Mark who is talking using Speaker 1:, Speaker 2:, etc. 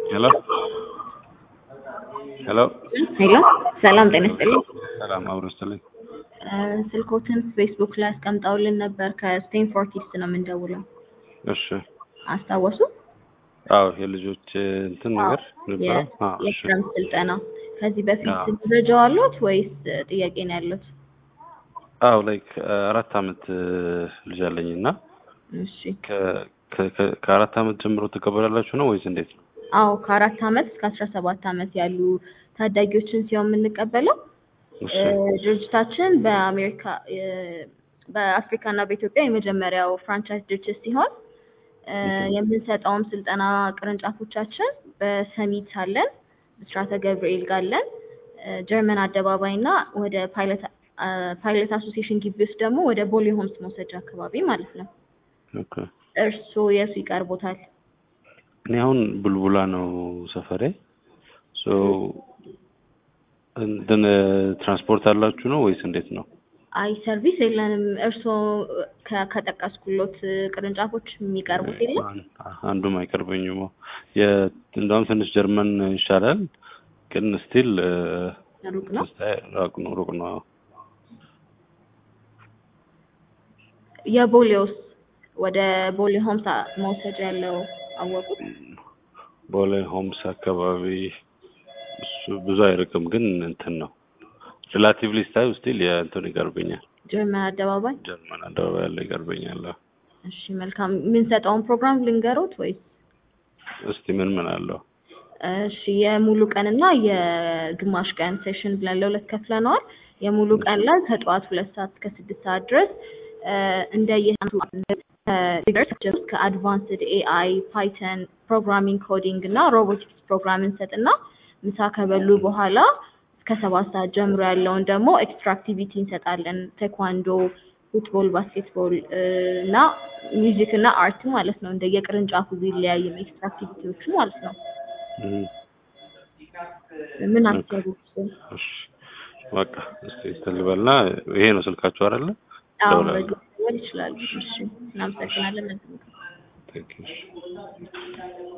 Speaker 1: Hello? Hello?
Speaker 2: ሄሎ ሰላም ጤና ይስጥልኝ።
Speaker 1: ሰላም አብሮ ይስጥልኝ።
Speaker 2: ስልኮትን ፌስቡክ ላይ አስቀምጠውልን ነበር። ከስቴንፎርድ ኪድስ ነው የምንደውለው።
Speaker 1: እሺ።
Speaker 2: አስታወሱ?
Speaker 1: አዎ የልጆች እንትን ነገር ነበረ። እሺ።
Speaker 2: የክረምት ስልጠና ከዚህ በፊት
Speaker 1: አዎ
Speaker 2: መረጃው አሉት ወይስ ጥያቄ ነው ያሉት?
Speaker 1: አዎ ላይክ 4 አመት ልጅ አለኝ እና
Speaker 2: እሺ።
Speaker 1: ከአራት አመት ጀምሮ ትቀበላላችሁ ነው ወይስ እንዴት ነው?
Speaker 2: አዎ ከ4 አመት እስከ 17 አመት ያሉ ታዳጊዎችን ሲሆን የምንቀበለው
Speaker 1: እሺ
Speaker 2: ድርጅታችን በአሜሪካ በአፍሪካ እና በኢትዮጵያ የመጀመሪያው ፍራንቻይዝ ድርጅት ሲሆን የምንሰጠውም ስልጠና ቅርንጫፎቻችን በሰሚት አለን፣ ብስራተ ገብርኤል ጋር አለን፣ ጀርመን አደባባይ እና ወደ ፓይለት አሶሲዬሽን ግቢ ውስጥ ደግሞ ወደ ቦሌ ሆምስ መውሰጃ አካባቢ ማለት ነው።
Speaker 1: ኦኬ።
Speaker 2: እርስዎ የቱ ይቀርቦታል?
Speaker 1: እኔ አሁን ቡልቡላ ነው ሰፈሬ። ሶ እንትን ትራንስፖርት አላችሁ ነው ወይስ እንዴት ነው?
Speaker 2: አይ ሰርቪስ የለንም። እርስዎ ከጠቀስኩሎት ቅርንጫፎች የሚቀርቡት የለም?
Speaker 1: አንዱም አይቀርበኝም። እንደውም ትንሽ ጀርመን ይሻላል፣ ግን ስቲል
Speaker 2: ሩቅ ነው።
Speaker 1: ሩቅ ነው።
Speaker 2: የቦሌውስ ወደ ቦሌ ሆምስ መውሰጃ ያለው አወቁት?
Speaker 1: ቦሌ ሆምስ አካባቢ እሱ ብዙ አይርቅም፣ ግን እንትን ነው ሪላቲቭሊ ስታዩ ስቲል የእንትን ይቀርበኛል።
Speaker 2: ጀርመን አደባባይ
Speaker 1: ያለ ይቀርበኛል።
Speaker 2: እሺ መልካም። የምንሰጠውን ፕሮግራም ልንገሮት ወይስ?
Speaker 1: እስቲ ምን አለው?
Speaker 2: እሺ የሙሉ ቀንና የግማሽ ቀን ሴሽን ብለን ለሁለት ከፍለነዋል። የሙሉ ቀን ላይ ከጠዋት 2 ሰዓት እስከ 6 ሰዓት ድረስ ከአድቫንስድ ኤአይ፣ ፓይተን፣ ፕሮግራሚንግ፣ ኮዲንግ እና ሮቦቲክስ ፕሮግራም እንሰጥና ምሳ ከበሉ በኋላ እስከ 7 ሰዓት ጀምሮ ያለውን ደግሞ ኤክስትራ አክቲቪቲ እንሰጣለን። ቴኳንዶ፣ ፉትቦል፣ ባስኬትቦል እና ሚውዚክ እና አርት ማለት ነው። እንደየቅርንጫፉ ቢለያይም ኤክስትራ አክቲቪቲዎቹ ማለት ነው። ምን አሰቡ?
Speaker 1: እሺ በቃ እስቲ ተልበልና ይሄ ነው ስልካችሁ አይደለ?
Speaker 2: አዎ መደወል ይችላሉ። እሺ እናመሰግናለን።
Speaker 1: ቴንክ ዩ።